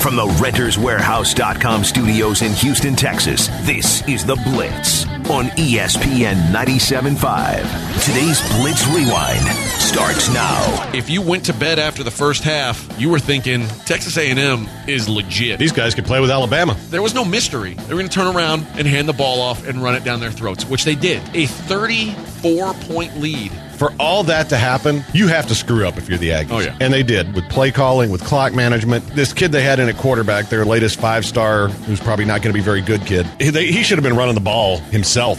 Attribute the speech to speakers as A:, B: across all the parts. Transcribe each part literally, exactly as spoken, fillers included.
A: From the Renters Warehouse dot com studios in Houston, Texas, this is The Blitz on E S P N ninety-seven point five. Today's Blitz Rewind starts now.
B: If you went to bed after the first half, you were thinking Texas A and M is legit.
C: These guys could play with Alabama.
B: There was no mystery. They were going to turn around and hand the ball off and run it down their throats, which they did. A thirty-four point lead.
C: For all that to happen, you have to screw up if you're the Aggies.
B: Oh, yeah.
C: And they did, with play calling, with clock management. This kid they had in at quarterback, their latest five-star, who's probably not going to be a very good kid, he, they, he should have been running the ball himself.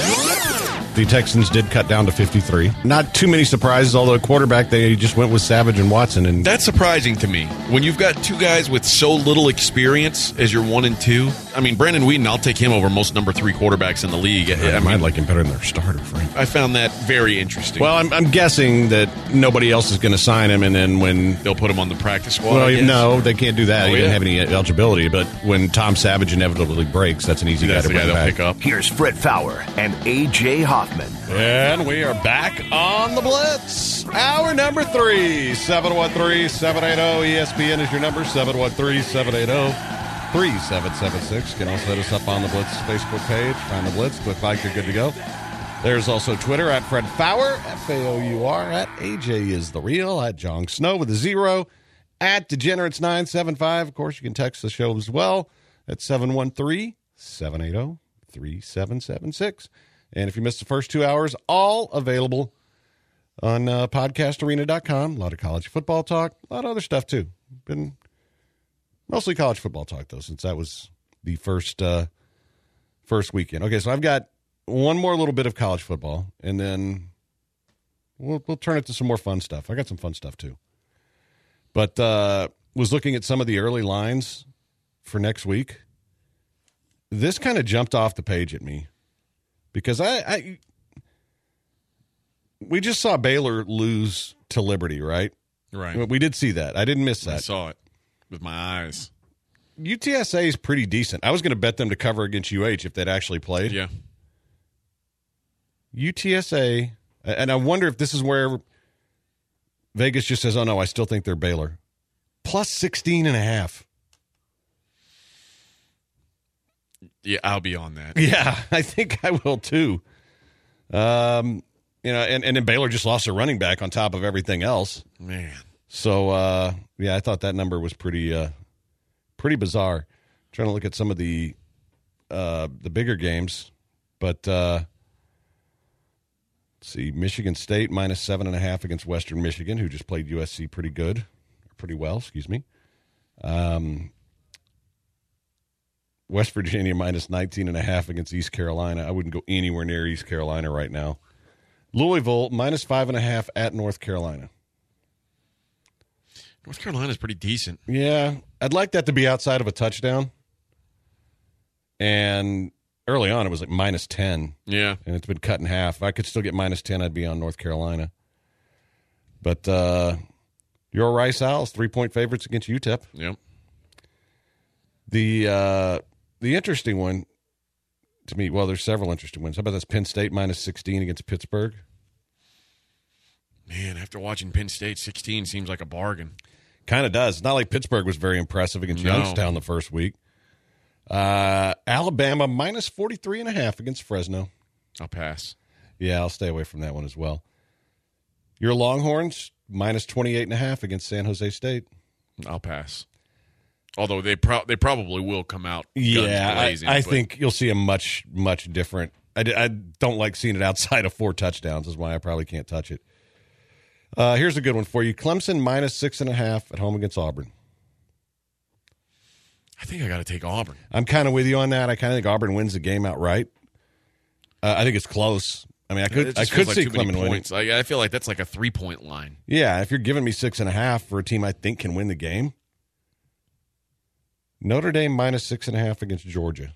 C: The Texans did cut down to fifty-three. Not too many surprises, although at quarterback, they just went with Savage and Watson. And
B: That's surprising to me. When you've got two guys with so little experience as your one and two, I mean, Brandon Whedon, I'll take him over most number three quarterbacks in the league.
C: I,
B: I mean,
C: I'd like him better than their starter, Frank.
B: I found that very interesting.
C: Well, I'm, I'm guessing that nobody else is going to sign him, and then when...
B: They'll put him on the practice squad,
C: Well,
B: I guess.
C: no, they can't do that.
B: Oh,
C: he
B: yeah.
C: didn't have any eligibility, but when Tom Savage inevitably breaks, that's an easy
B: That's
C: guy
B: the
C: to
B: guy
C: bring
B: they'll
C: back.
B: pick up.
A: Here's Fred Fowler and A J Hoffman.
C: And we are back on the Blitz. Hour number three, seven one three, seven eight zero. E S P N is your number, seven one three, seven eight zero, three seven seven six. You can also hit us up on the Blitz Facebook page. Find the Blitz, click like, you're good to go. There's also Twitter, at Fred Fowler, F A O U R, at A J is the real, at Jong Snow with a zero, at Degenerates nine seven five. Of course, you can text the show as well at seven one three, seven eight zero, three seven seven six. And if you missed the first two hours, all available on uh, podcast arena dot com. A lot of college football talk, a lot of other stuff, too. Been mostly college football talk, though, since that was the first uh, first weekend. Okay, so I've got one more little bit of college football, and then we'll, we'll turn it to some more fun stuff. I got some fun stuff, too. But uh, was looking at some of the early lines for next week. This kind of jumped off the page at me. Because I, I, we just saw Baylor lose to Liberty, right?
B: Right.
C: We did see that. I didn't miss that.
B: I saw it with my eyes.
C: U T S A is pretty decent. I was going to bet them to cover against U H if they'd actually played.
B: Yeah.
C: U T S A, and I wonder if this is where Vegas just says, oh, no, I still think they're Baylor. Plus sixteen and a half.
B: Yeah, I'll be on that.
C: Yeah, I think I will too. Um, you know, and, and then Baylor just lost their running back on top of everything else.
B: Man.
C: So, uh, yeah, I thought that number was pretty uh, pretty bizarre. Trying to look at some of the uh, the bigger games. But, uh, let's see, Michigan State minus seven and a half against Western Michigan, who just played U S C pretty good, pretty well, excuse me. Um West Virginia minus nineteen and a half against East Carolina. I wouldn't go anywhere near East Carolina right now. Louisville minus five and a half at North Carolina.
B: North Carolina's pretty decent.
C: Yeah, I'd like that to be outside of a touchdown. And early on, it was like minus ten.
B: Yeah.
C: And it's been cut in half. If I could still get minus ten, I'd be on North Carolina. But uh, your Rice Owls, three-point favorites against U T E P.
B: Yep.
C: The uh, the interesting one to me, well, there's several interesting ones. How about this Penn State minus sixteen against Pittsburgh?
B: Man, after watching Penn State, sixteen seems like a bargain.
C: Kind of does. It's not like Pittsburgh was very impressive against
B: No.
C: Youngstown the first week. Uh, Alabama minus forty-three and a half against Fresno.
B: I'll pass.
C: Yeah, I'll stay away from that one as well. Your Longhorns minus twenty-eight and a half against San Jose State.
B: I'll pass. Although they pro- they probably will come out guns
C: Yeah,
B: blazing,
C: I, I
B: but
C: think you'll see a much, much different. I, I don't like seeing it outside of four touchdowns is why I probably can't touch it. Uh, here's a good one for you. Clemson minus six and a half at home against Auburn.
B: I think I got to take Auburn.
C: I'm kind of with you on that. I kind of think Auburn wins the game outright. Uh, I think it's close. I mean, I could
B: It
C: I
B: just
C: could
B: feels
C: see
B: like too many
C: Clemson winning.
B: points. I, I feel like that's like a three-point line.
C: Yeah, if you're giving me six and a half for a team I think can win the game. Notre Dame minus six and a half against Georgia.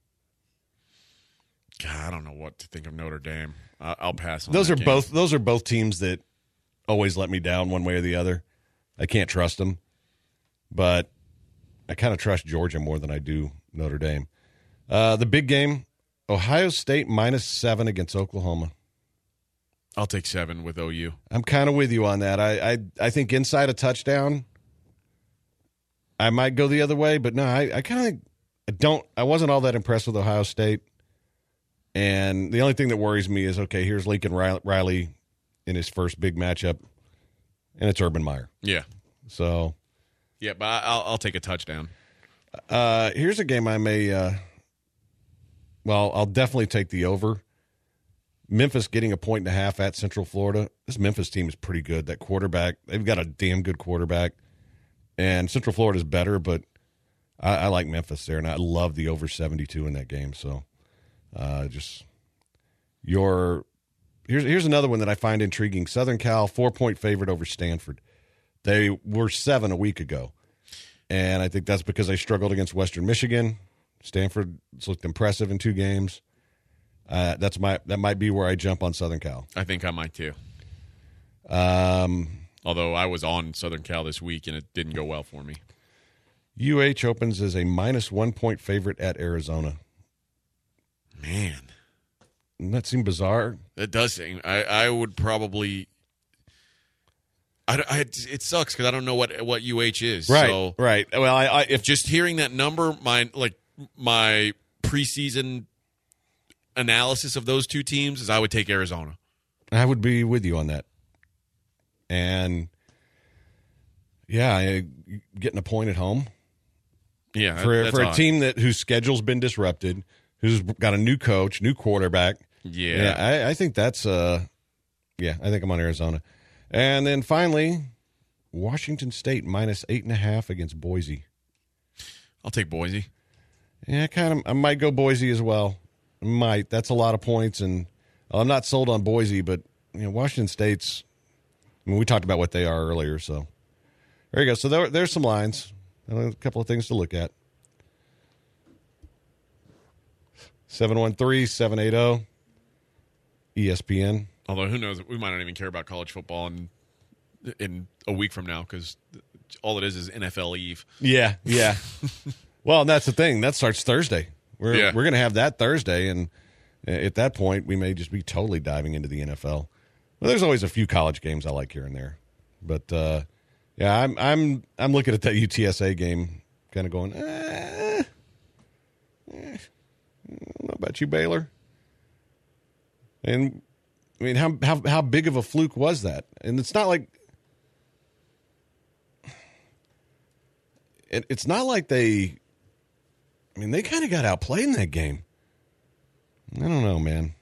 B: God, I don't know what to think of Notre Dame. I, I'll pass on
C: Those
B: that
C: are
B: game.
C: both those are both teams that always let me down one way or the other. I can't trust them, but I kind of trust Georgia more than I do Notre Dame. Uh, the big game, Ohio State minus seven against Oklahoma.
B: I'll take seven with O U.
C: I'm kind of with you on that. I, I I think inside a touchdown, I might go the other way, but no, I, I kind of don't. I wasn't all that impressed with Ohio State. And the only thing that worries me is, okay, here's Lincoln Riley in his first big matchup, and it's Urban Meyer.
B: Yeah.
C: So.
B: Yeah, but I'll, I'll take a touchdown.
C: Uh, here's a game I may, uh, well, I'll definitely take the over. Memphis getting a point and a half at Central Florida. This Memphis team is pretty good. That quarterback, they've got a damn good quarterback. And Central Florida is better, but I, I like Memphis there, and I love the over seventy-two in that game. So uh, just your here's here's another one that I find intriguing. Southern Cal, four-point favorite over Stanford. They were seven a week ago, and I think that's because they struggled against Western Michigan. Stanford looked impressive in two games. Uh, that's my that might be where I jump on Southern Cal.
B: I think I might too.
C: Um,
B: Although I was on Southern Cal this week and it didn't go well for me.
C: U H opens as a minus one point favorite at Arizona.
B: Man,
C: Doesn't that seem bizarre?
B: It does seem. I, I would probably. I, I it sucks because I don't know what what U H is.
C: Right.
B: So
C: right. Well, I, I if
B: just hearing that number, my like my preseason analysis of those two teams is I would take Arizona.
C: I would be with you on that. And yeah, I, getting a point at home.
B: Yeah,
C: for
B: that's
C: for a
B: odd.
C: team that whose schedule's been disrupted, who's got a new coach, new quarterback.
B: Yeah,
C: yeah I, I think that's uh, yeah, I think I'm on Arizona. And then finally, Washington State minus eight and a half against Boise.
B: I'll take Boise.
C: Yeah, kind of. I might go Boise as well. I might. That's a lot of points, and I'm not sold on Boise, but you know, Washington State's. I mean, we talked about what they are earlier, so there you go. So there, there's some lines, a couple of things to look at. seven one three, seven eight zero E S P N.
B: Although who knows, we might not even care about college football in in a week from now because all it is is N F L Eve.
C: Yeah, yeah. Well, and that's the thing. That starts Thursday. We're
B: Yeah.
C: we're going to have that Thursday, and at that point, we may just be totally diving into the N F L. Well, there's always a few college games I like here and there, but uh, yeah, I'm I'm I'm looking at that U T S A game, kind of going, eh, eh, I don't know about you, Baylor. And I mean, how how how big of a fluke was that? And it's not like it, it's not like they. I mean, they kind of got outplayed in that game. I don't know, man.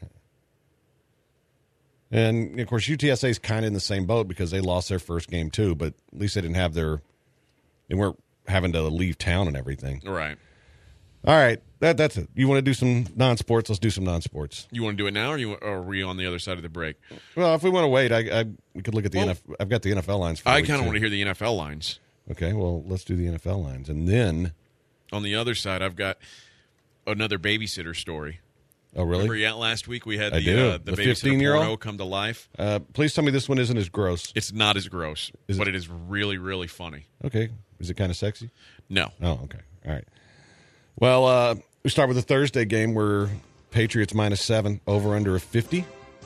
C: And, of course, U T S A is kind of in the same boat because they lost their first game, too. But at least they didn't have their – they weren't having to leave town and everything.
B: Right.
C: All right. That, that's it. You want to do some non-sports? Let's do some non-sports.
B: You want to do it now, or, you, or are we on the other side of the break?
C: Well, if we want to wait, I, I we could look at the
B: Well,
C: N F L. I've got the N F L lines for
B: I
C: kind
B: kind of want to hear the N F L lines.
C: Okay, well, let's do the N F L lines. And then –
B: On the other side, I've got another babysitter story.
C: oh, really?
B: Remember yet last week we had
C: I
B: the,
C: do.
B: uh, the,
C: The
B: babysitter
C: fifteen-year-old?
B: porno come to life?
C: Uh, please tell me this one isn't as gross.
B: It's not as gross,
C: Is
B: but
C: it-
B: it is really, really funny.
C: Okay. Is it kind of sexy?
B: No.
C: Oh, okay. All right. Well, uh, we start with the Thursday game where Patriots minus seven, over under a fifty.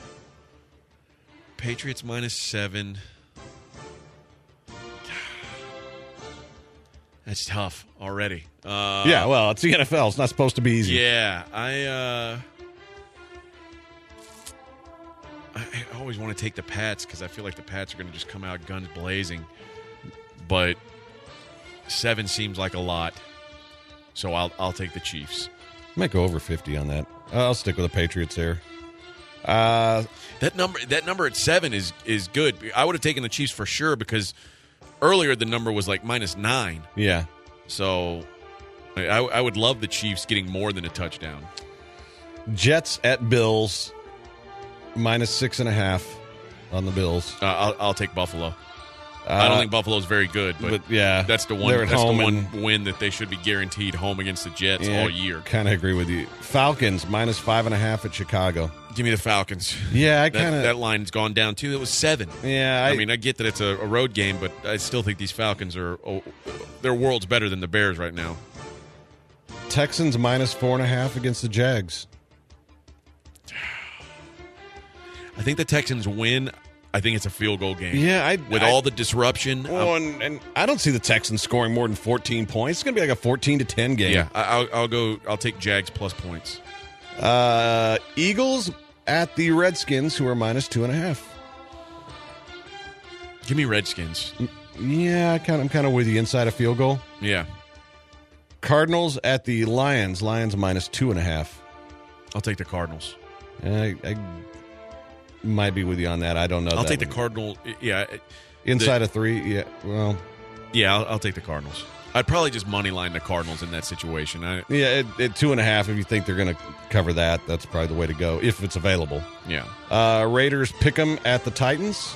B: Patriots minus seven. That's tough already. Uh,
C: Yeah, well, it's the N F L. It's not supposed to be easy.
B: Yeah, I, uh, I I always want to take the Pats because I feel like the Pats are going to just come out guns blazing. But seven seems like a lot, so I'll I'll take the Chiefs.
C: I might go over fifty on that. I'll stick with the Patriots there. Uh,
B: That number that number at seven is is good. I would have taken the Chiefs for sure because earlier the number was like minus nine.
C: yeah.
B: So I, I would love the Chiefs getting more than a touchdown.
C: Jets at Bills, minus six and a half on the Bills.
B: Uh, I'll, I'll take Buffalo.
C: Uh,
B: I don't think Buffalo's very good, but,
C: but yeah,
B: that's the one.
C: they're at
B: That's the
C: home
B: one
C: and-
B: win that they should be guaranteed home against the Jets all year.
C: Kind of agree with you. Falcons, minus five and a half at Chicago.
B: Give me the Falcons.
C: Yeah, I
B: That,
C: kind of.
B: that line's gone down too. It was seven.
C: Yeah,
B: I,
C: I,
B: mean, I get that it's a, a road game, but I still think these Falcons are oh, they're worlds better than the Bears right now.
C: Texans minus four and a half against the Jags.
B: I think the Texans win. I think it's a field goal game.
C: Yeah, I,
B: with
C: I,
B: all the disruption.
C: Well, and, and I don't see the Texans scoring more than fourteen points. It's going to be like a fourteen to ten game.
B: Yeah, I, I'll, I'll go. I'll take Jags plus points.
C: Uh, Eagles at the Redskins, who are minus two and a half.
B: Give me Redskins.
C: Yeah, I kind of, I'm kind of with you inside a field goal.
B: Yeah.
C: Cardinals at the Lions. Lions minus two and a half.
B: I'll take the Cardinals.
C: I, I might be with you on that. I don't know.
B: I'll
C: that
B: take
C: one.
B: the Cardinal. Yeah.
C: Inside
B: the,
C: a three. Yeah. Well.
B: Yeah, I'll, I'll take the Cardinals. I'd probably just money line the Cardinals in that situation. I,
C: yeah, at, at two and a half, if you think they're going to cover that, that's probably the way to go if it's available.
B: Yeah.
C: Uh, Raiders pick 'em at the Titans.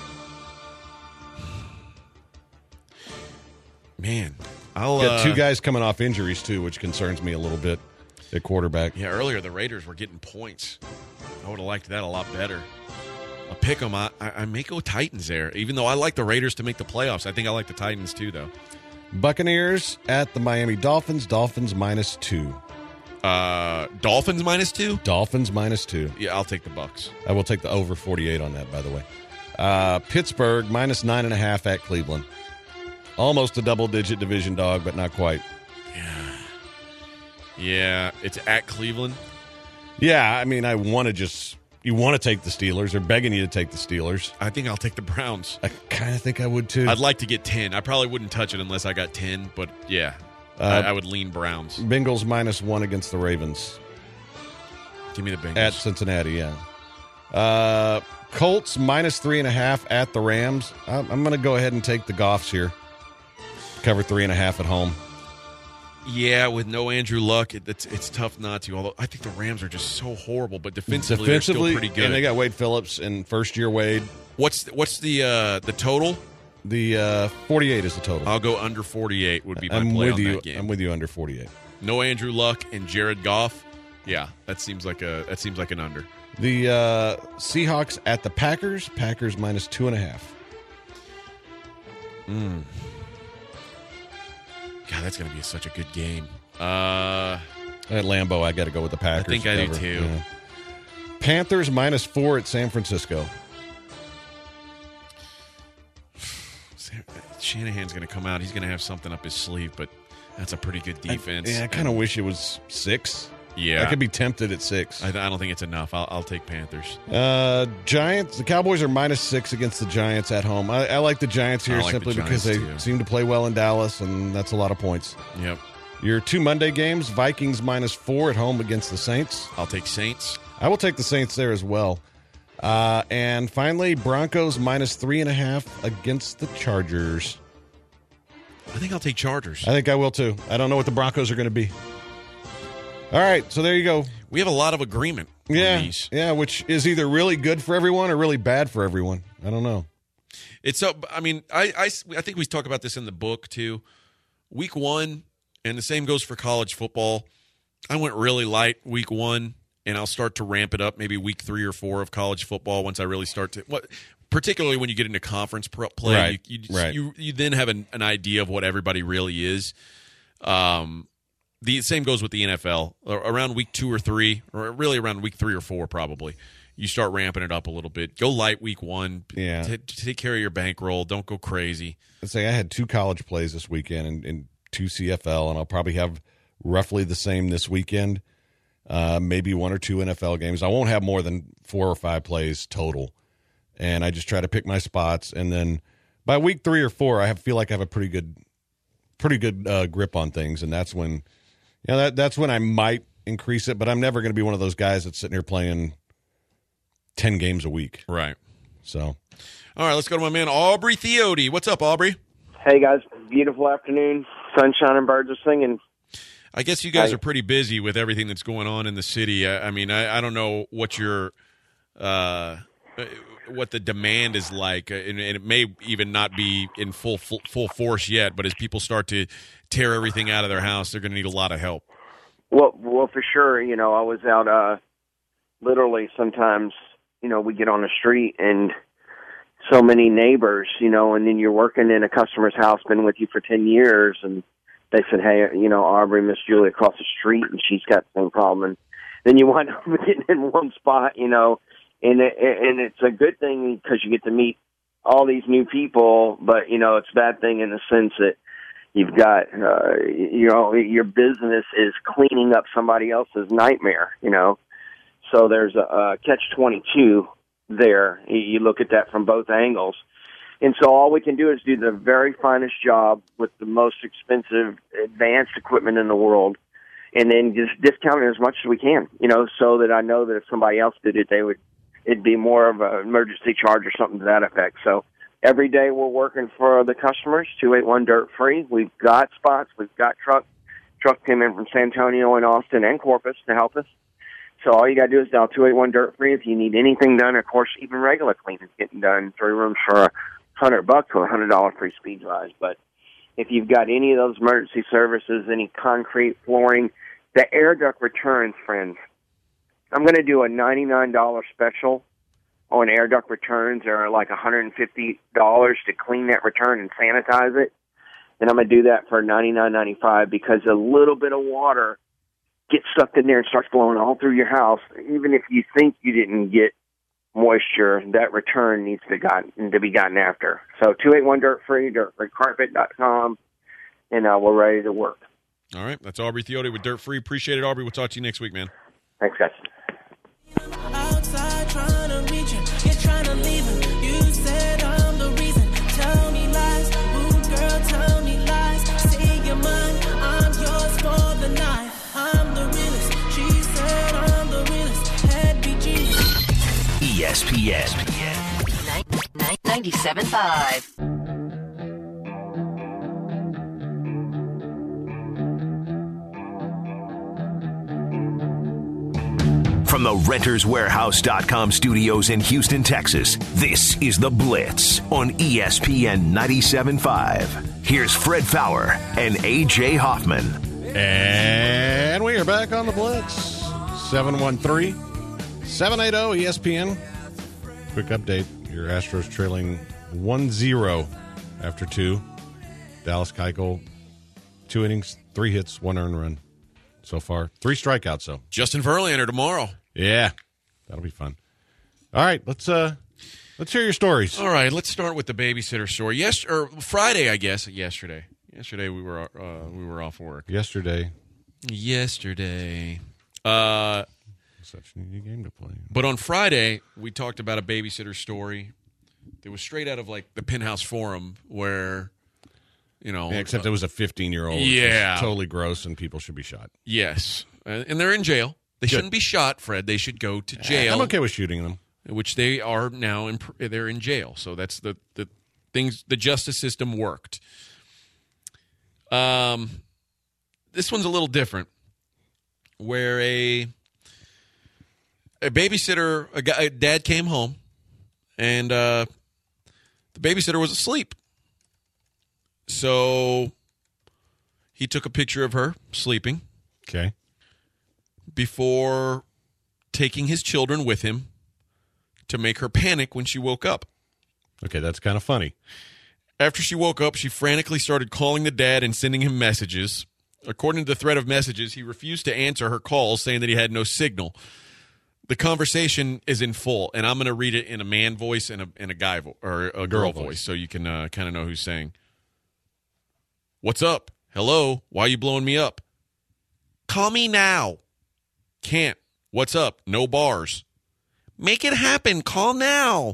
B: Man, I'll
C: got two
B: uh,
C: guys coming off injuries too, which concerns me a little bit at quarterback.
B: Yeah, earlier the Raiders were getting points. I would have liked that a lot better. I'll pick them. I, I, I may go Titans there, even though I like the Raiders to make the playoffs. I think I like the Titans too, though.
C: Buccaneers at the Miami Dolphins. Dolphins minus two.
B: Uh, Dolphins minus two.
C: Dolphins minus two.
B: Yeah, I'll take the Bucs.
C: I will take the over forty-eight on that. By the way, uh, Pittsburgh minus nine and a half at Cleveland. Almost a double-digit division dog, but not quite.
B: Yeah, yeah. It's at Cleveland.
C: Yeah, I mean, I want to just you want to take the Steelers. They're begging you to take the Steelers.
B: I think I'll take the Browns.
C: I kind of think I would too.
B: I'd like to get ten. I probably wouldn't touch it unless I got ten, but yeah,
C: uh,
B: I, I would lean Browns.
C: Bengals minus one against the Ravens.
B: Give me the Bengals.
C: At Cincinnati, yeah. Uh, Colts minus three and a half at the Rams. I'm, I'm going to go ahead and take the Goffs here. Cover three and a half at home.
B: Yeah, with no Andrew Luck, it, it's it's tough not to. Although I think the Rams are just so horrible, but defensively,
C: Defensively,
B: they're still pretty good.
C: And they got Wade Phillips and first year Wade.
B: What's the, what's the uh, the total?
C: The uh, forty-eight is the total.
B: I'll go under forty-eight. Would be my
C: I'm
B: play
C: with
B: on
C: you.
B: that game.
C: I'm with you under forty-eight.
B: No Andrew Luck and Jared Goff. Yeah, that seems like a that seems like an under.
C: The uh, Seahawks at the Packers. Packers minus two and a half.
B: Mm. God, that's going to be such a good game. Uh,
C: At Lambeau, I got to go with the Packers.
B: I think I do
C: cover.
B: too.
C: Yeah. Panthers minus four at San Francisco.
B: Shanahan's going to come out. He's going to have something up his sleeve, but that's a pretty good defense.
C: I, yeah, I kind of wish it was six.
B: Yeah.
C: I could be tempted at six.
B: I, I don't think it's enough. I'll, I'll take Panthers.
C: Uh, Giants. The Cowboys are minus six against the Giants at home. I, I like the Giants here
B: like
C: simply
B: the
C: because they
B: Giants, too.
C: seem to play well in Dallas, and that's a lot of points.
B: Yep.
C: Your two Monday games, Vikings minus four at home against the Saints.
B: I'll take Saints.
C: I will take the Saints there as well. Uh, and finally, Broncos minus three and a half against the Chargers.
B: I think I'll take Chargers.
C: I think I will too. I don't know what the Broncos are going to be. All right, so there you go.
B: We have a lot of agreement on
C: Yeah,
B: these.
C: yeah, which is either really good for everyone or really bad for everyone. I don't know.
B: It's so. I mean, I, I, I think we talk about this in the book too. Week one, and the same goes for college football. I went really light week one, and I'll start to ramp it up maybe week three or four of college football once I really start to. What, particularly when you get into conference pro- play,
C: Right,
B: you, you,
C: right.
B: you you then have an, an idea of what everybody really is. Um. The same goes with the N F L. Around week two or three, or really around week three or four, probably, you start ramping it up a little bit. Go light week one.
C: Yeah.
B: T- take care of your bankroll. Don't go crazy.
C: Let's say I had two college plays this weekend and, and two C F L, and I'll probably have roughly the same this weekend. Uh, maybe one or two N F L games. I won't have more than four or five plays total, and I just try to pick my spots. And then by week three or four, I have, feel like I have a pretty good, pretty good uh, grip on things, and that's when. Yeah, you know, that that's when I might increase it, but I'm never going to be one of those guys that's sitting here playing ten games a week.
B: Right.
C: So,
B: all right, let's go to my man Aubrey Theody. What's up, Aubrey?
D: Hey guys, beautiful afternoon, sunshine and birds are singing.
B: I guess you guys
D: Hi.
B: are pretty busy with everything that's going on in the city. I, I mean, I, I don't know what your uh, what the demand is like, and, and it may even not be in full, full full force yet. But as people start to tear everything out of their house, they're going to need a lot of help.
D: Well, well, for sure. You know, I was out. Uh, literally, sometimes you know we get on the street and so many neighbors. You know, and then you're working in a customer's house, been with you for ten years, and they said, "Hey, you know, Aubrey, Miss Julie across the street, and she's got the same problem." And then you wind up getting in one spot. You know. And it, and it's a good thing because you get to meet all these new people, but, you know, it's a bad thing in the sense that you've got, uh, you know, your business is cleaning up somebody else's nightmare, you know. So there's a, a catch twenty-two there. You look at that from both angles. And so all we can do is do the very finest job with the most expensive, advanced equipment in the world, and then just discount it as much as we can, you know, so that I know that if somebody else did it, they would, it'd be more of an emergency charge or something to that effect. So every day we're working for the customers, two eight one Dirt Free. We've got spots. We've got truck. Truck came in from San Antonio and Austin and Corpus to help us. So all you got to do is dial two eight one Dirt Free if you need anything done. Of course, even regular cleaning is getting done. Three rooms for a hundred bucks with a hundred dollar free speed rise. But if you've got any of those emergency services, any concrete flooring, the air duct returns, friends. I'm going to do a ninety-nine dollars special on air duct returns. They're like one hundred fifty dollars to clean that return and sanitize it. And I'm going to do that for ninety-nine ninety-five because a little bit of water gets sucked in there and starts blowing all through your house. Even if you think you didn't get moisture, that return needs to, gotten, to be gotten after. So two eight one Dirt Free, dirt free carpet dot com, and uh, we're ready to work.
B: All right. That's Aubrey Theote with Dirt Free. Appreciate it, Aubrey. We'll talk to you next week, man.
D: Thanks, guys.
E: Outside trying to reach him, you're trying to leave him. You said I'm the reason. Tell me lies, ooh girl, tell me lies. Say you're mine, I'm yours for the night. I'm the realest. She said I'm the realest. Head be genius.
A: E S P N
F: ninety-seven point five.
A: From the Renters Warehouse dot com studios in Houston, Texas, this is The Blitz on E S P N ninety-seven point five. Here's Fred Fowler and A J Hoffman.
C: And we are back on The Blitz. seven one three, seven eight zero E S P N. Quick update. Your Astros trailing one zero after two. Dallas Keuchel, two innings, three hits, one earned run so far. Three strikeouts, though.
B: Justin Verlander tomorrow.
C: Yeah, that'll be fun. All right, let's uh, let's hear your stories.
B: All right, let's start with the babysitter story. Yes, or Friday, I guess. Yesterday, yesterday we were uh, we were off work.
C: Yesterday,
B: yesterday. Uh,
C: such an easy game to play.
B: But on Friday, we talked about a babysitter story that was straight out of like the Penthouse Forum, where you know,
C: yeah, except uh, it was a fifteen-year-old.
B: Yeah,
C: totally gross, and people should be shot.
B: Yes, uh, and they're in jail. They Good. shouldn't be shot, Fred. They should go to jail.
C: I'm okay with shooting them,
B: which they are now. In, they're in jail, so that's the the things. The justice system worked. Um, this one's a little different, where a a babysitter, a, guy, a dad came home, and uh, the babysitter was asleep. So he took a picture of her sleeping.
C: Okay.
B: Before taking his children with him to make her panic when she woke up.
C: Okay, that's kind of funny.
B: After she woke up, she frantically started calling the dad and sending him messages. According to the thread of messages, he refused to answer her calls, saying that he had no signal. The conversation is in full, and I'm going to read it in a man voice and a, and a guy vo- or a girl, girl voice. voice, so you can uh, kind of know who's saying. What's up? Hello? Why are you blowing me up? Call me now. Can't. What's up? No bars. Make it happen. Call now.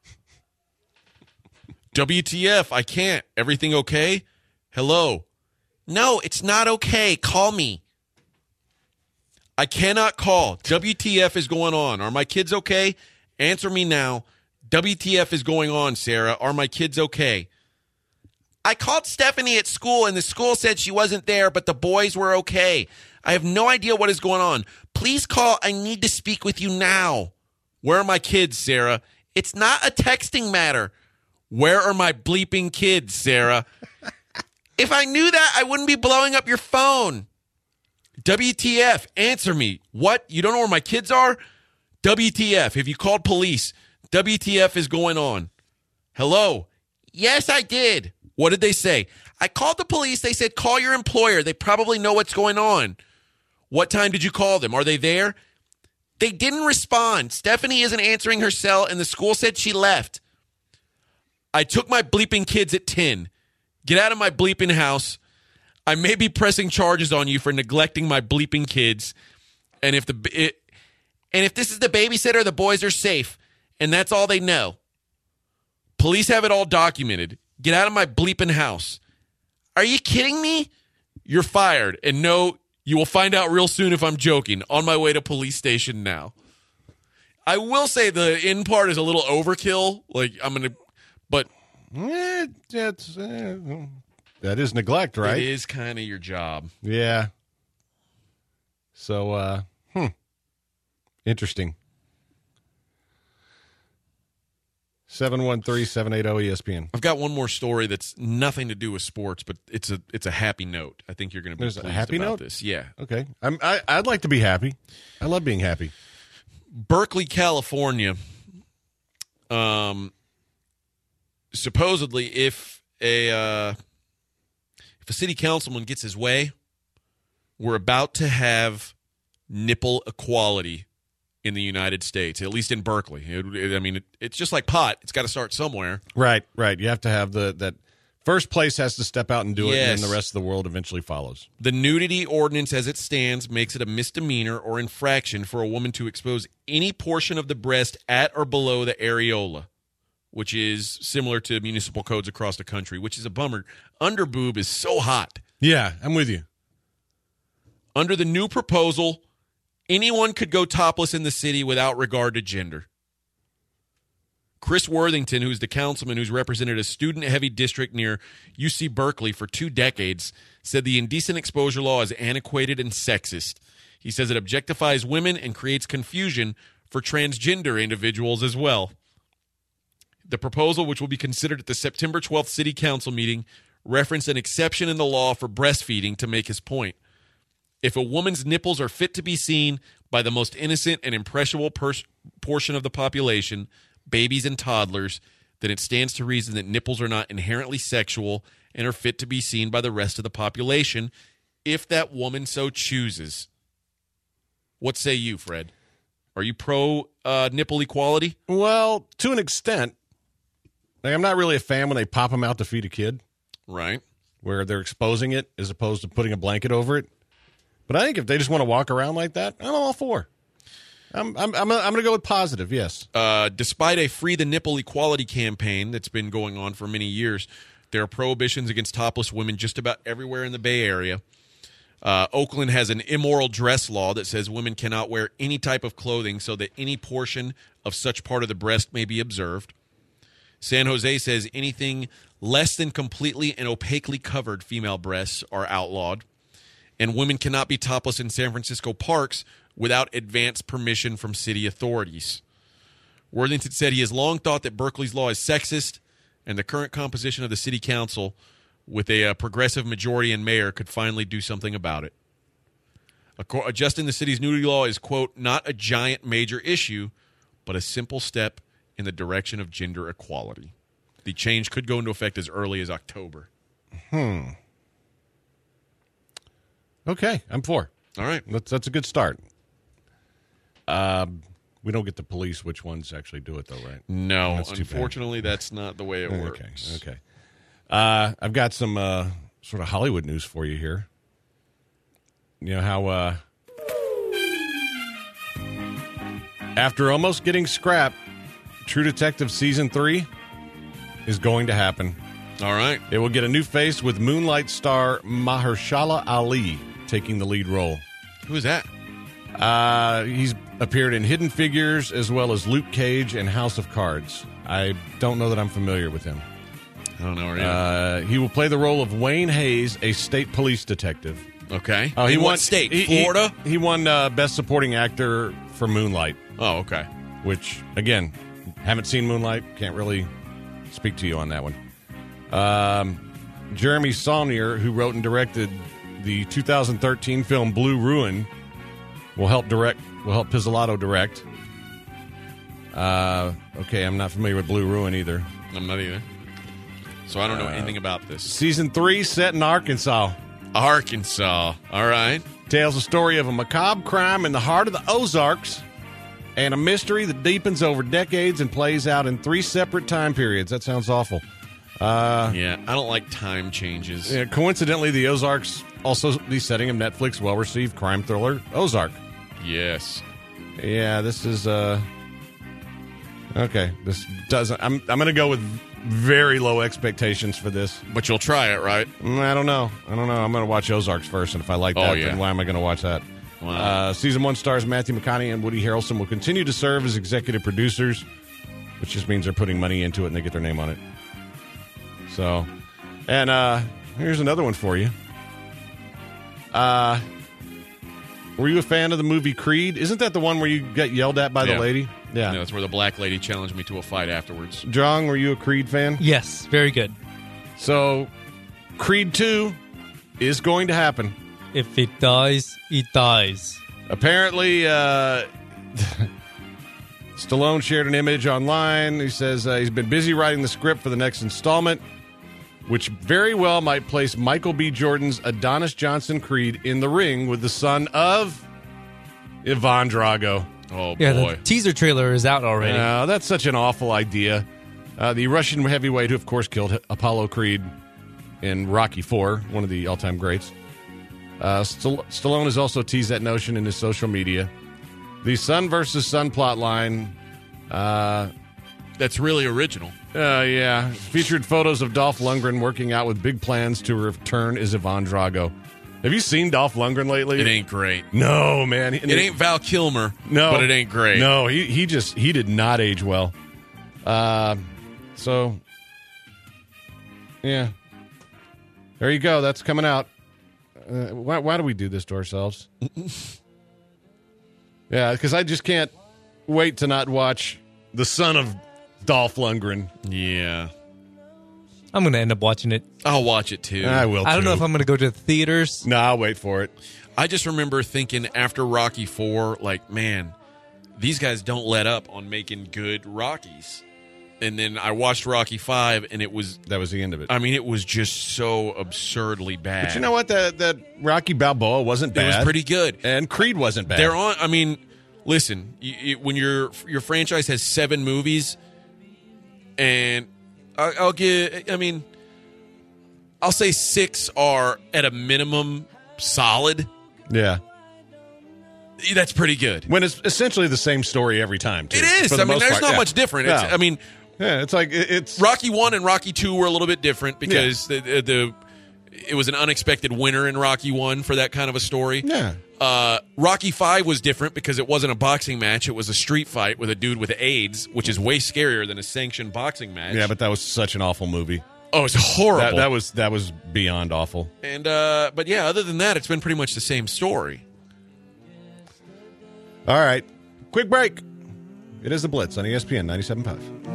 B: W T F? I can't. Everything okay? Hello? No, it's not okay. Call me. I cannot call. W T F is going on. Are my kids okay? Answer me now. W T F is going on, Sarah. Are my kids okay? I called Stephanie at school, and the school said she wasn't there, but the boys were okay. I have no idea what is going on. Please call. I need to speak with you now. Where are my kids, Sarah? It's not a texting matter. Where are my bleeping kids, Sarah? If I knew that, I wouldn't be blowing up your phone. W T F, answer me. What? You don't know where my kids are? W T F, have you called police? W T F is going on. Hello? Yes, I did. What did they say? I called the police. They said, call your employer. They probably know what's going on. What time did you call them? Are they there? They didn't respond. Stephanie isn't answering her cell, and the school said she left. I took my bleeping kids at ten. Get out of my bleeping house. I may be pressing charges on you for neglecting my bleeping kids. And if the it, and if this is the babysitter, the boys are safe. And that's all they know. Police have it all documented. Get out of my bleeping house. Are you kidding me? You're fired. And no, you will find out real soon if I'm joking. On my way to police station now. I will say the end part is a little overkill. Like, I'm going to, but.
C: Eh, that's, uh, that is neglect, right?
B: It is kind of your job.
C: Yeah. So, uh, hmm. Interesting. seven one three, seven eight zero, E S P N.
B: I've got one more story that's nothing to do with sports, but it's a it's a happy note. I think you're going to be
C: There's
B: pleased
C: a happy
B: about
C: note?
B: this. Yeah.
C: Okay. I'm, I, I'd like to be happy. I love being happy.
B: Berkeley, California. Um, supposedly, if a uh, if a city councilman gets his way, we're about to have nipple equality in the United States, at least in Berkeley. It, it, I mean, it, it's just like pot. It's got to start somewhere.
C: Right, right. You have to have the that first place has to step out and do it,
B: Yes.
C: and then the rest of the world eventually follows.
B: The nudity ordinance as it stands makes it a misdemeanor or infraction for a woman to expose any portion of the breast at or below the areola, which is similar to municipal codes across the country, which is a bummer. Under boob is so hot.
C: Yeah, I'm with you.
B: Under the new proposal, anyone could go topless in the city without regard to gender. Chris Worthington, who's the councilman who's represented a student-heavy district near U C Berkeley for two decades, said the indecent exposure law is antiquated and sexist. He says it objectifies women and creates confusion for transgender individuals as well. The proposal, which will be considered at the September twelfth City Council meeting, referenced an exception in the law for breastfeeding to make his point. If a woman's nipples are fit to be seen by the most innocent and impressionable pers- portion of the population, babies and toddlers, then it stands to reason that nipples are not inherently sexual and are fit to be seen by the rest of the population if that woman so chooses. What say you, Fred? Are you pro uh, nipple equality?
C: Well, to an extent. Like, I'm not really a fan when they pop them out to feed a kid,
B: Right.
C: where they're exposing it as opposed to putting a blanket over it. But I think if they just want to walk around like that, I'm all for. I'm I'm I'm, I'm going to go with positive. Yes.
B: Uh, despite a Free the Nipple Equality campaign that's been going on for many years, there are prohibitions against topless women just about everywhere in the Bay Area. Uh, Oakland has an immoral dress law that says women cannot wear any type of clothing so that any portion of such part of the breast may be observed. San Jose says anything less than completely and opaquely covered female breasts are outlawed. And women cannot be topless in San Francisco parks without advance permission from city authorities. Worthington said he has long thought that Berkeley's law is sexist, and the current composition of the city council, with a uh, progressive majority and mayor, could finally do something about it. Acco- adjusting the city's nudity law is, quote, not a giant major issue, but a simple step in the direction of gender equality. The change could go into effect as early as October.
C: Hmm. Okay, I'm for.
B: All right.
C: That's that's a good start. Um, we don't get to police which ones actually do it, though, right?
B: No,
C: That's too bad.
B: unfortunately, that's not the way it
C: Okay,
B: works.
C: okay. Uh, I've got some uh, sort of Hollywood news for you here. You know how uh, after almost getting scrapped, True Detective Season three is going to happen.
B: All right.
C: It will get a new face with Moonlight star Mahershala Ali taking the lead role.
B: Who is that?
C: Uh, he's appeared in Hidden Figures as well as Luke Cage and House of Cards. I don't know that I'm familiar with him.
B: I don't know. Or
C: Uh, he will play the role of Wayne Hayes, a state police detective.
B: okay.
C: Oh, he
B: In
C: won
B: what state?
C: he- he-
B: Florida?
C: He, won uh, Best Supporting Actor for Moonlight,
B: Oh, okay.
C: which, again, haven't seen Moonlight. Can't really speak to you on that one. Um, Jeremy Saulnier, who wrote and directed the two thousand thirteen film Blue Ruin, will help direct. Will help Pizzolatto direct. Uh, okay, I'm not familiar with Blue Ruin either.
B: I'm not either. So I don't know anything about this.
C: Season three set in Arkansas.
B: Arkansas. All right.
C: Tells the story of a macabre crime in the heart of the Ozarks and a mystery that deepens over decades and plays out in three separate time periods. That sounds awful. Uh,
B: Yeah, I don't like time changes.
C: yeah, coincidentally, the Ozarks also the setting of Netflix well-received crime thriller Ozark.
B: Yes.
C: Yeah, this is uh okay. This doesn't. I'm I'm going to go with very low expectations for this.
B: But you'll try it, right?
C: Mm, I don't know. I don't know. I'm going to watch Ozarks first, and if I like
B: Oh,
C: that,
B: yeah.
C: then why am I going to watch that?
B: Wow.
C: Uh, season one stars Matthew McConaughey and Woody Harrelson will continue to serve as executive producers, which just means they're putting money into it and they get their name on it. So, and uh, here's another one for you. Uh, were you a fan of the movie Creed? Isn't that the one where you got yelled at by
B: Yeah.
C: the lady? Yeah.
B: Yeah, that's where the black lady challenged me to a fight afterwards.
C: Jong, were you a Creed fan?
G: Yes, very good.
C: So, Creed two is going to happen.
G: If it dies, it dies.
C: Apparently, uh, Stallone shared an image online. He says uh, he's been busy writing the script for the next installment, which very well might place Michael B. Jordan's Adonis Johnson Creed in the ring with the son of Ivan Drago.
B: Oh,
G: Yeah,
B: boy.
G: the teaser trailer is out already.
C: Uh, that's such an awful idea. Uh, the Russian heavyweight who, of course, killed Apollo Creed in Rocky four, one of the all-time greats. Uh, Stall- Stallone has also teased that notion in his social media. The son versus son plot line, uh,
B: That's really original.
C: uh, yeah, featured photos of Dolph Lundgren working out with big plans to return as Ivan Drago. Have you seen Dolph Lundgren lately?
B: It ain't great.
C: No, man.
B: It ain't Val Kilmer,
C: No,
B: but it ain't great.
C: No, he he just he did not age well. Uh, so yeah, there you go. That's coming out. Uh, why why do we do this to ourselves? Yeah, because I just can't wait to not watch the son of Dolph Lundgren.
B: Yeah.
G: I'm going to end up watching it.
B: I'll watch it, too.
C: I will.
G: I don't
C: too.
G: know if I'm going to go to the theaters.
C: No, I'll wait for it.
B: I just remember thinking after Rocky four, like, man, these guys don't let up on making good Rockies. And then I watched Rocky five, and it was,
C: That was the end of it.
B: I mean, it was just so absurdly bad.
C: But you know what? That that Rocky Balboa wasn't bad.
B: It was pretty good.
C: and Creed wasn't bad.
B: They're on, I mean, listen, you, you, when your your franchise has seven movies, and I, I'll give, I mean, I'll say six are at a minimum solid.
C: Yeah.
B: That's pretty good.
C: When it's essentially the same story every time, too.
B: It is.
C: for the
B: I mean,
C: most
B: there's
C: part.
B: not
C: Yeah.
B: much different. It's,
C: No.
B: I mean,
C: Yeah, it's like it- it's
B: Rocky one and Rocky two were a little bit different because the, the the it was an unexpected winner in Rocky one for that kind of a story.
C: yeah.
B: Uh, Rocky five was different because it wasn't a boxing match; it was a street fight with a dude with AIDS, which is way scarier than a sanctioned boxing match.
C: Yeah, but that was such an awful movie.
B: oh, it's horrible.
C: That, that was that was beyond awful.
B: and uh, but yeah, other than that, it's been pretty much the same story.
C: All right, quick break. It is the Blitz on E S P N ninety-seven point five.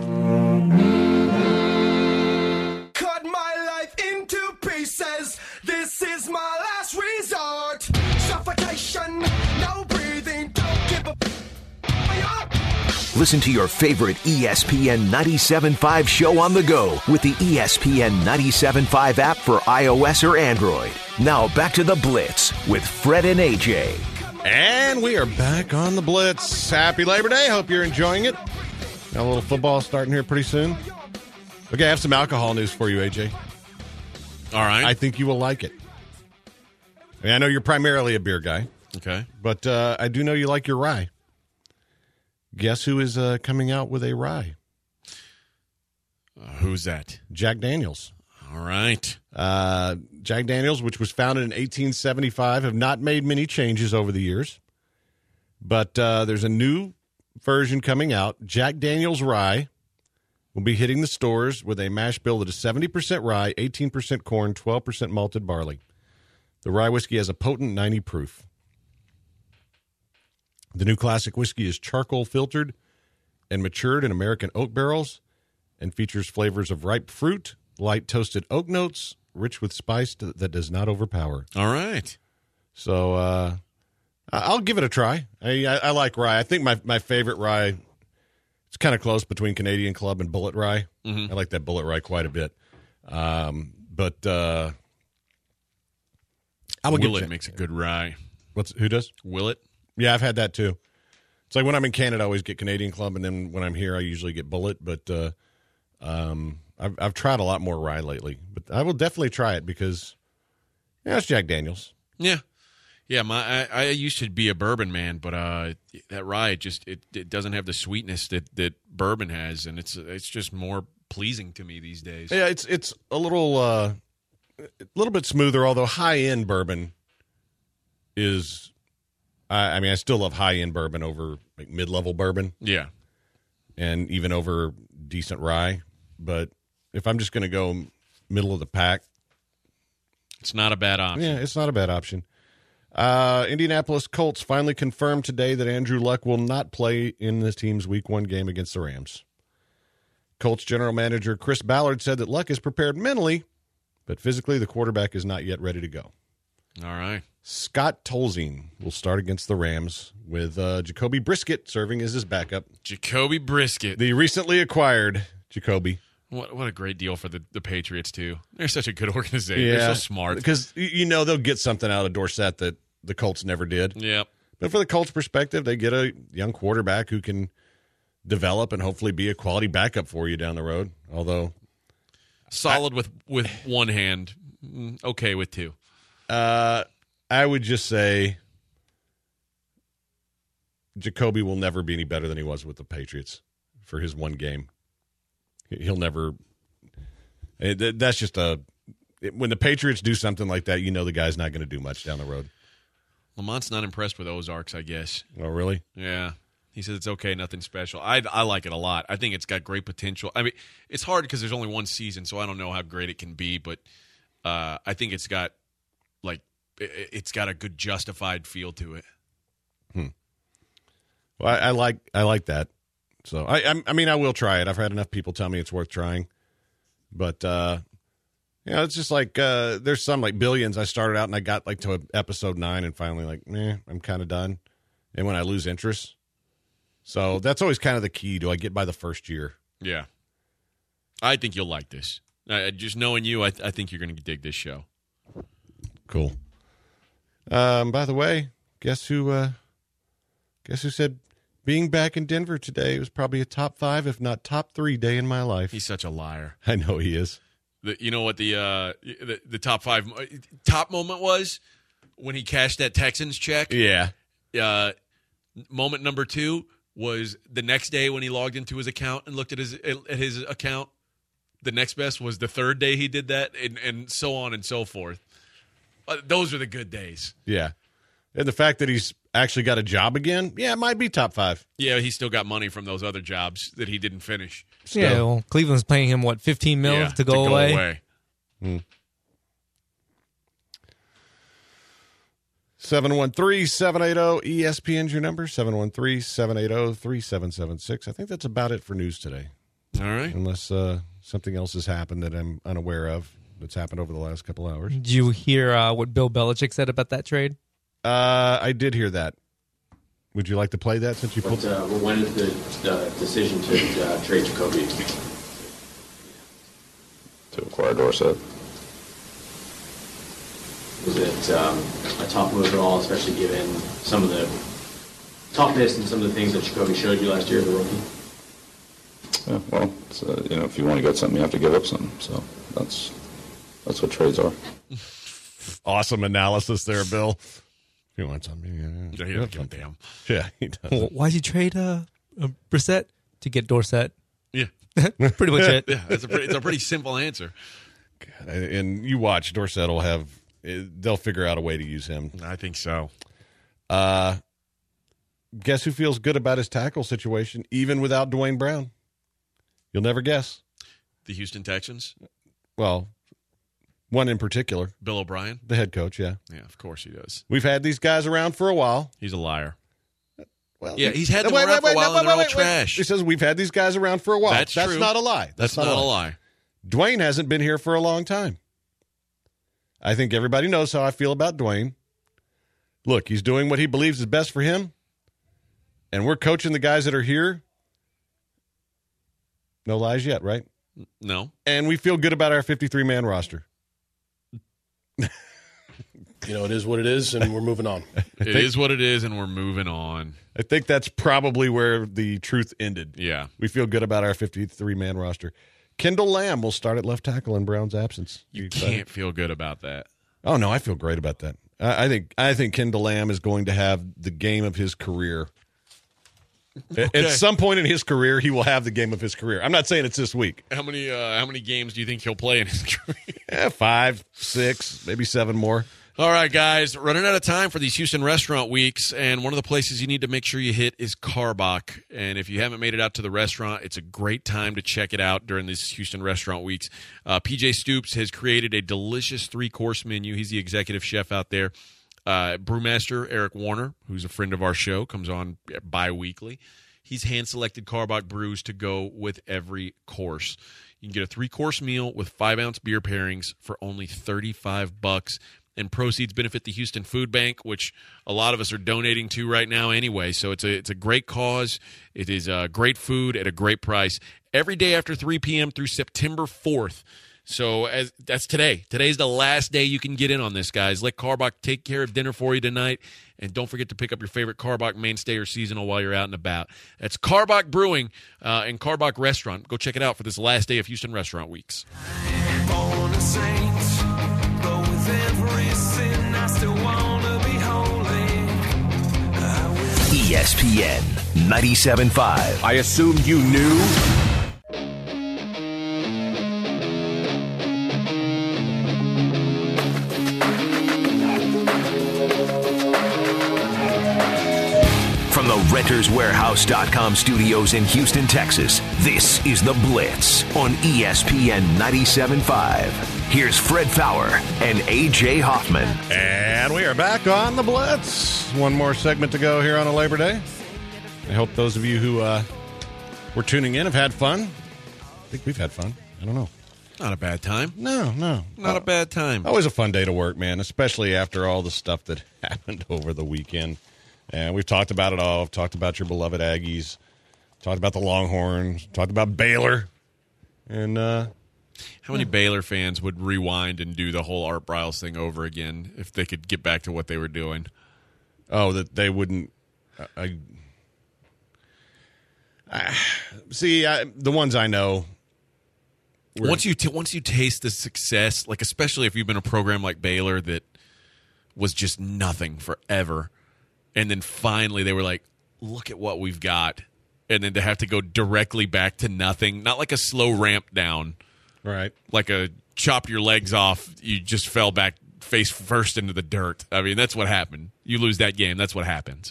H: Cut my life into pieces. This is my last resort. Suffocation, no breathing. Don't give a f-
A: Listen to your favorite E S P N ninety-seven point five show on the go with the E S P N ninety-seven point five app for iOS or Android. Now back to the Blitz with Fred and A J.
C: And we are back on the Blitz. Happy Labor Day. Hope you're enjoying it. Got a little football starting here pretty soon. Okay, I have some alcohol news for you, A J.
B: All right.
C: I think you will like it. I mean, I know you're primarily a beer guy,
B: okay.
C: but uh, I do know you like your rye. Guess who is uh, coming out with a rye?
B: Uh, who's that?
C: Jack Daniels.
B: All right.
C: Uh, Jack Daniels, which was founded in eighteen seventy-five, have not made many changes over the years. But uh, there's a new version coming out. Jack Daniels Rye will be hitting the stores with a mash bill that is seventy percent rye, eighteen percent corn, twelve percent malted barley. The rye whiskey has a potent ninety proof. The new classic whiskey is charcoal filtered and matured in American oak barrels and features flavors of ripe fruit, light toasted oak notes, rich with spice that does not overpower.
B: All right.
C: So uh, I'll give it a try. I, I, I like rye. I think my, my favorite rye, it's kind of close between Canadian Club and Bullet Rye.
B: Mm-hmm.
C: I like that Bullet Rye quite a bit. Um, but uh, I will give
B: Willet
C: it.
B: makes a good rye.
C: What's who does?
B: Willet?
C: Yeah, I've had that too. It's like when I'm in Canada, I always get Canadian Club, and then when I'm here, I usually get Bullet. But uh, um, I've, I've tried a lot more rye lately. But I will definitely try it because, yeah, it's Jack Daniels.
B: Yeah. Yeah, my I, I used to be a bourbon man, but uh, that rye it just it, it doesn't have the sweetness that, that bourbon has, and it's it's just more pleasing to me these days.
C: Yeah, it's it's a little uh, a little bit smoother, although high end bourbon is. I, I mean, I still love high end bourbon over like mid level bourbon.
B: Yeah,
C: and even over decent rye. But if I'm just going to go middle of the pack,
B: it's not a bad option.
C: Yeah, it's not a bad option. Uh, Indianapolis Colts finally confirmed today that Andrew Luck will not play in the team's week one game against the Rams. Colts general manager Chris Ballard said that Luck is prepared mentally, but physically the quarterback is not yet ready to go.
B: All right.
C: Scott Tolzien will start against the Rams with uh, Jacoby Brissett serving as his backup.
B: Jacoby Brissett.
C: The recently acquired Jacoby.
B: What what a great deal for the, the Patriots, too. They're such a good organization.
C: Yeah,
B: They're so smart.
C: Because, you know, they'll get something out of Dorsett that the Colts never did.
B: Yep.
C: But for the Colts' perspective, they get a young quarterback who can develop and hopefully be a quality backup for you down the road. Although
B: solid I, with, with one hand, okay with two.
C: Uh, I would just say Jacoby will never be any better than he was with the Patriots for his one game. He'll never. That's just a. When the Patriots do something like that, you know the guy's not going to do much down the road.
B: Lamont's not impressed with Ozarks, I guess.
C: Oh, really?
B: Yeah. He says it's okay, nothing special. I I like it a lot. I think it's got great potential. I mean, it's hard because there's only one season, so I don't know how great it can be, but uh, I think it's got like it's got a good justified feel to it.
C: Hmm. Well, I, I like I like that. So I, I I mean I will try it. I've had enough people tell me it's worth trying, but uh, you know it's just like uh, there's some like Billions. I started out and I got like to episode nine and finally like meh, I'm kind of done, and when I lose interest, so that's always kind of the key. Do I get by the first year?
B: Yeah, I think you'll like this. Uh, just knowing you, I, th- I think you're going to dig this show.
C: Cool. Um, by the way, guess who? Uh, guess who said? Being back in Denver today was probably a top five, if not top three, day in my life.
B: He's such a liar.
C: I know he is.
B: The, you know what the, uh, the the top five top moment was when he cashed that Texans check.
C: Yeah.
B: Uh, moment number two was the next day when he logged into his account and looked at his at his account. The next best was the third day he did that, and, and so on and so forth. Uh, those are the good days.
C: Yeah. And the fact that he's actually got a job again, yeah, it might be top five.
B: Yeah, he still got money from those other jobs that he didn't finish.
G: Still. Yeah, well, Cleveland's paying him, what, fifteen mil
B: yeah,
G: to go
B: to go
G: away?
B: away.
C: Hmm. seven one three, seven eight zero, E S P N's your number, seven one three, seven eight zero, three seven seven six. I think that's about it for news today.
B: All right.
C: Unless uh, something else has happened that I'm unaware of that's happened over the last couple hours.
G: Did you hear uh, what Bill Belichick said about that trade?
C: Uh, I did hear that. Would you like to play that since you pulled?
I: Uh, when is the uh, decision to uh, trade Jacoby?
J: To acquire Dorsett.
I: Was it um, a tough move at all, especially given some of the toughness and some of the things that Jacoby showed you last year as a rookie?
J: Yeah, well, it's, uh, you know, if you want to get something, you have to give up something. So that's that's what trades are.
C: Awesome analysis there, Bill. If you want something, yeah,
B: yeah, give a damn.
C: Yeah, he does.
G: Well, why'd you trade uh, uh, Brissett? To get Dorsett.
B: Yeah.
G: Pretty much it.
B: Yeah, it's a pretty, it's a pretty simple answer.
C: God, and you watch, Dorsett will have, they'll figure out a way to use him.
B: I think so.
C: Uh, guess who feels good about his tackle situation, even without Dwayne Brown? You'll never guess.
B: The Houston Texans?
C: Well, one in particular.
B: Bill O'Brien?
C: The head coach, yeah.
B: Yeah, of course he does.
C: We've had these guys around for a while.
B: He's a liar.
C: Well,
B: yeah, he's had them
C: wait,
B: around
C: wait,
B: for a while
C: wait,
B: and they're
C: wait,
B: all
C: wait,
B: trash.
C: He says we've had these guys around for a while.
B: That's,
C: That's
B: true.
C: not a lie.
B: That's, That's not, not a lie. lie.
C: Dwayne hasn't been here for a long time. I think everybody knows how I feel about Dwayne. Look, he's doing what he believes is best for him, and we're coaching the guys that are here. No lies yet, right?
B: No.
C: And we feel good about our fifty-three man roster.
K: you know, it is what it is, and we're moving on.
B: It is what it is, and we're moving on.
C: I think that's probably where the truth ended.
B: Yeah.
C: We feel good about our fifty-three man roster. Kendall Lamb will start at left tackle in Brown's absence.
B: You, you
C: excited?
B: can't feel good about that.
C: Oh, no, I feel great about that. I, I think I think Kendall Lamb is going to have the game of his career. Okay. At some point in his career, he will have the game of his career. I'm not saying it's this week.
B: How many uh, how many games do you think he'll play in his career?
C: Yeah, five, six, maybe seven more.
B: All right, guys, running out of time for these Houston restaurant weeks, and one of the places you need to make sure you hit is Karbach. And if you haven't made it out to the restaurant, it's a great time to check it out during these Houston restaurant weeks. Uh, P J Stoops has created a delicious three-course menu. He's the executive chef out there. Uh, brewmaster Eric Warner, who's a friend of our show, comes on bi-weekly. He's hand-selected Karbach brews to go with every course. You can get a three-course meal with five-ounce beer pairings for only thirty-five bucks, and proceeds benefit the Houston Food Bank, which a lot of us are donating to right now anyway. So it's a it's a great cause. It is uh, great food at a great price. Every day after three p.m. through September fourth. So as that's today. Today's the last day you can get in on this, guys. Let Karbach take care of dinner for you tonight. And don't forget to pick up your favorite Karbach mainstay or seasonal while you're out and about. That's Karbach Brewing uh, and Karbach Restaurant. Go check it out for this last day of Houston Restaurant Weeks.
H: Born a saint, but with every sin I still wanna be holy.
A: E S P N ninety-seven point five.
L: I assumed you knew.
A: From the Renters Warehouse dot com studios in Houston, Texas, this is The Blitz on E S P N ninety-seven point five. Here's Fred Fowler and A J Hoffman.
C: And we are back on The Blitz. One more segment to go here on a Labor Day. I hope those of you who uh, were tuning in have had fun. I think we've had fun. I don't know.
B: Not a bad time.
C: No, no.
B: Not
C: uh,
B: a bad time.
C: Always a fun day to work, man, especially after all the stuff that happened over the weekend. And we've talked about it all. We've talked about your beloved Aggies. Talked about the Longhorns. Talked about Baylor. And uh,
B: how many yeah. Baylor fans would rewind and do the whole Art Briles thing over again if they could get back to what they were doing?
C: Oh, that they wouldn't. I, I see I, the ones I know. Were,
B: once you t- once you taste the success, like especially if you've been a program like Baylor that was just nothing forever. And then finally they were like, look at what we've got. And then to have to go directly back to nothing, not like a slow ramp down.
C: Right.
B: Like a chop your legs off, you just fell back face first into the dirt. I mean, that's what happened. You lose that game, that's what happens.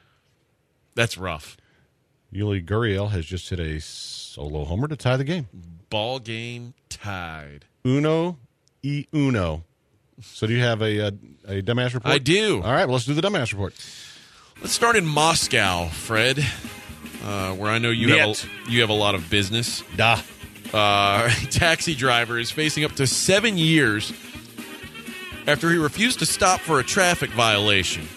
B: That's rough.
C: Yuli Gurriel has just hit a solo homer to tie the game.
B: Ball game tied.
C: Uno e uno. So do you have a, a, a dumbass report?
B: I do.
C: All right, well, let's do the dumbass report.
B: Let's start in Moscow, Fred, uh, where I know you have, a, you have a lot of business.
C: Da.
B: Uh, a taxi driver is facing up to seven years after he refused to stop for a traffic violation.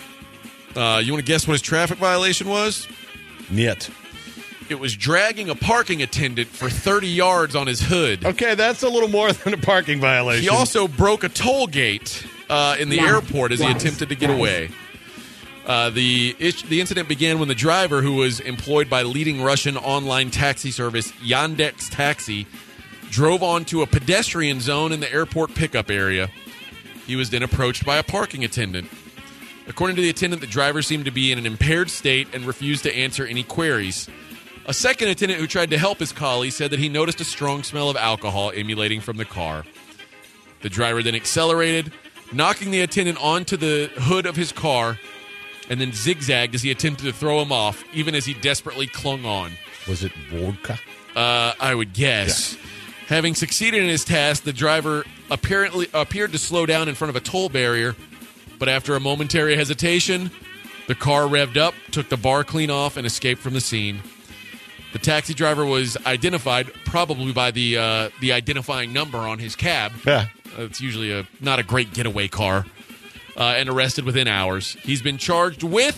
B: Uh, you want to guess what his traffic violation was?
C: Niet.
B: It was dragging a parking attendant for thirty yards on his hood.
C: Okay, that's a little more than a parking violation.
B: He also broke a toll gate uh, in the
M: Yes.
B: airport as he
M: Yes.
B: attempted to get
M: Yes.
B: away. Uh, the ish, the incident began when the driver, who was employed by leading Russian online taxi service Yandex Taxi, drove onto a pedestrian zone in the airport pickup area. He was then approached by a parking attendant. According to the attendant, the driver seemed to be in an impaired state and refused to answer any queries. A second attendant who tried to help his colleague said that he noticed a strong smell of alcohol emanating from the car. The driver then accelerated, knocking the attendant onto the hood of his car, and then zigzagged as he attempted to throw him off, even as he desperately clung on.
C: Was it vodka?
B: Uh, I would guess. Yeah. Having succeeded in his task, the driver apparently appeared to slow down in front of a toll barrier, but after a momentary hesitation, the car revved up, took the bar clean off, and escaped from the scene. The taxi driver was identified, probably by the uh, the identifying number on his cab.
C: Yeah.
B: Uh, it's usually a not a great getaway car. Uh, and arrested within hours. He's been charged with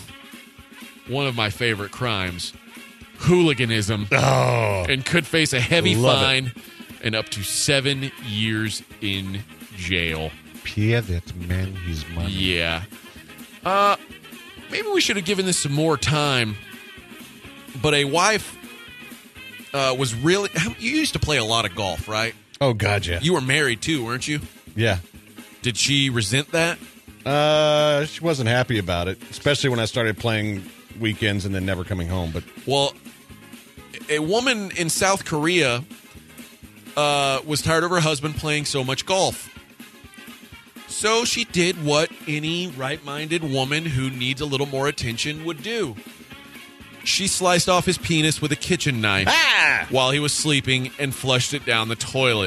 B: one of my favorite crimes, hooliganism.
C: Oh.
B: And could face a heavy
C: Love
B: fine
C: it.
B: and up to seven years in jail.
C: pay that man his money.
B: Yeah. Uh, maybe we should have given this some more time. But a wife uh, was really... You used to play a lot of golf, right?
C: Oh, God, yeah.
B: You were married, too, weren't you?
C: Yeah.
B: Did she resent that?
C: Uh, she wasn't happy about it, especially when I started playing weekends and then never coming home. But
B: Well, a woman in South Korea uh, was tired of her husband playing so much golf. So she did what any right-minded woman who needs a little more attention would do. She sliced off his penis with a kitchen knife
C: ah!
B: while he was sleeping and flushed it down the toilet.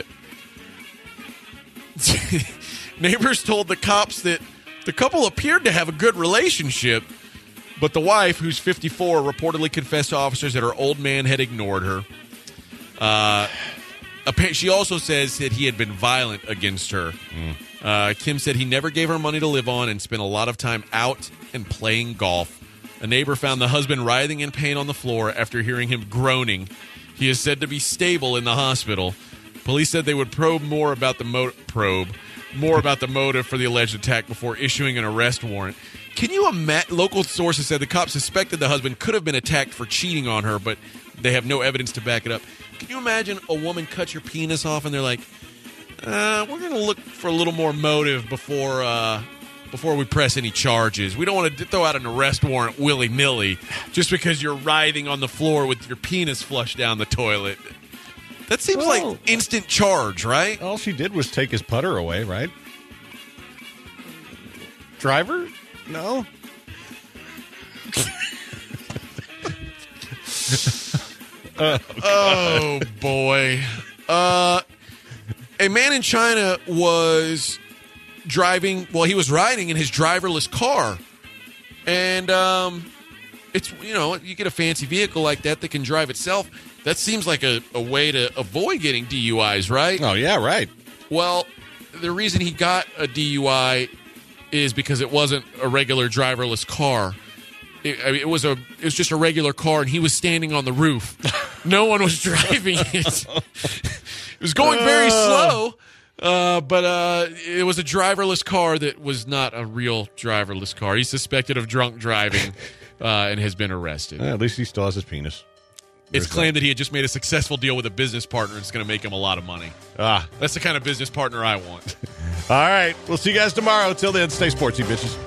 B: Neighbors told the cops that the couple appeared to have a good relationship, but the wife, who's fifty-four, reportedly confessed to officers that her old man had ignored her. Uh, she also says that he had been violent against her.
C: Mm.
B: Uh, Kim said he never gave her money to live on and spent a lot of time out and playing golf. A neighbor found the husband writhing in pain on the floor after hearing him groaning. He is said to be stable in the hospital. Police said they would probe more about the mo- probe more about the motive for the alleged attack before issuing an arrest warrant. Can you imagine? Local sources said the cops suspected the husband could have been attacked for cheating on her, but they have no evidence to back it up. Can you imagine a woman cuts your penis off and they're like, uh, we're going to look for a little more motive before uh, before we press any charges. We don't want to throw out an arrest warrant willy-nilly just because you're writhing on the floor with your penis flushed down the toilet. That seems
C: Well,
B: like instant charge, right?
C: all she did was take his putter away, right? Driver? No.
B: oh, oh boy. Uh, a man in China was driving, well, he was riding in his driverless car. And um, it's, you know, you get a fancy vehicle like that that can drive itself. That seems like a, a way to avoid getting D U Is, right?
C: Oh, yeah, right.
B: Well, the reason he got a D U I is because it wasn't a regular driverless car. It, I mean, it was a it was just a regular car, and he was standing on the roof. No one was driving it. It was going very slow, uh, but uh, it was a driverless car that was not a real driverless car. He's suspected of drunk driving uh, and has been arrested.
C: Well, at least he still has his penis.
B: It's
C: There's
B: claimed that he had just made a successful deal with a business partner and it's going to make him a lot of money.
C: Ah,
B: That's the kind of business partner I want.
C: all right. We'll see you guys tomorrow. Till then, stay sportsy, bitches.